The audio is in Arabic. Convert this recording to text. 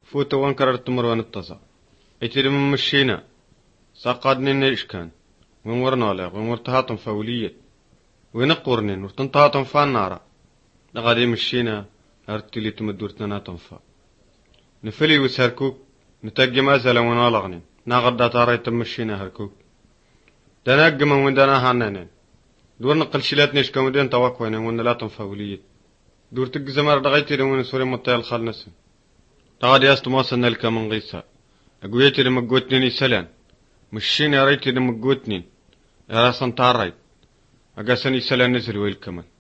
فوت وانكر التمروان التصا اتير من مشينا ساقادني نيش كان ومرنا لا ومرتهاتم فولية ونقرنين ورتنتهاتم فان نارا لغادي مشينا هرتلي تمدورتنا تنفا نفلي وسهركوك نتاجي مازال ونالغنين ناغدا تاري تمشينا هركوك دناقم من دنا هاننين دور نقل شيلات نيش كمدين تواكوين ون لا تنفولية دور تجزمر دغيتي لمن سوري مطيل خالنس تغادي استموصلنا لك من غيسا اقويتي لمقوتني سلان مشيني ريتي لمقوتني راسن تاريت اقاسني سلان نزل ويل كمان